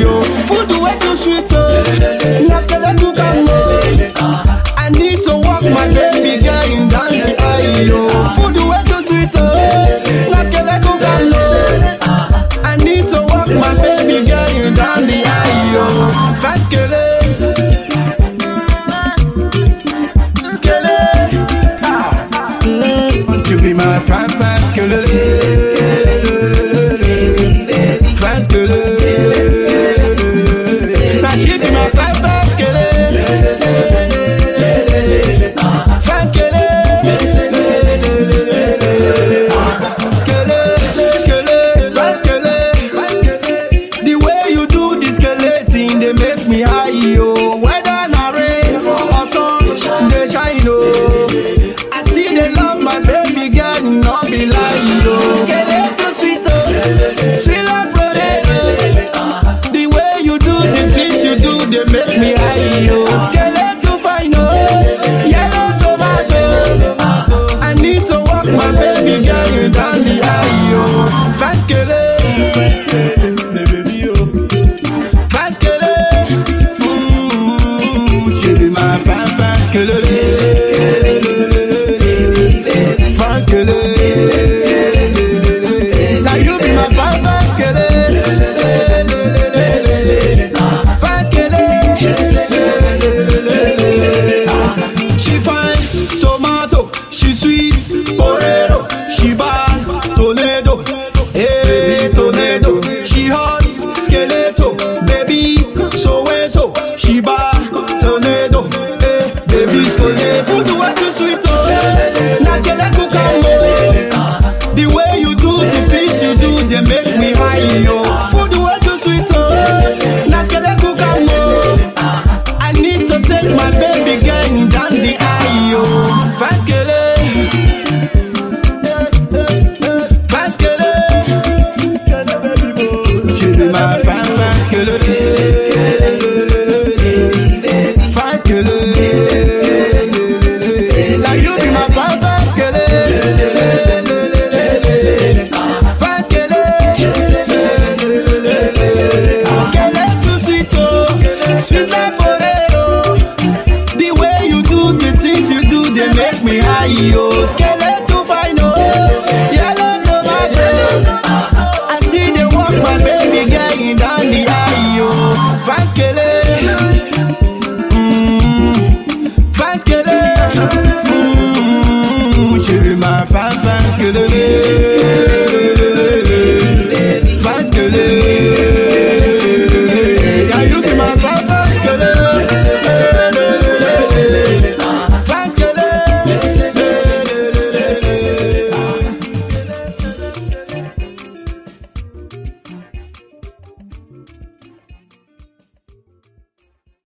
yo. Food the way too sweet, oh. Let's get that cook and more. I need to walk my baby girl in down the aisle, yo. Food the way too sweet, oh. Let's get that cook and more. I need to walk my baby girl in down the aisle, yo. Fast girl. You be my fine, fast girl. Fast girl. Now she be my fine, fast girl. Fast girl. Fast girl. The way you do this girl scene, they make me high, yo. Whether na rain or sun, they shine, oh. I see they love my baby girl, not be lying, yo. Skeleton sweet, oh, sweet like potato. The way you do the things you do, they make me high, yo. Skeleton fine, oh, yellow tomato. I need to walk my baby girl down the aisle, yo. Fast skeleton, baby, yo. Fast skeleton, she be my fast skeleton. Fast girl, now you be my fast girl. Fast girl, she fine, tomato, she sweet, potato, she bad, tornado, hey tornado, she hot, skeleto, baby, Soweto, she bad, tornado, hey baby, skeleto. Put the way too sweet, oh. The way you do the things you do, they make me high, yo. Food the way too sweet, oh. Now skele cook and more. I need to take my baby girl down the aisle, yo. Fast skele, fast skele. She's my fast skele, fast skele. Now you be my fast skele. Sweet like potato. The way you do the things you do, they make me high, yo. Skeleton fine, oh, yellow tomato. I see they walk my baby girl down the aisle, yo. Fast skeleton, fast skeleton. She be my fast skeleton.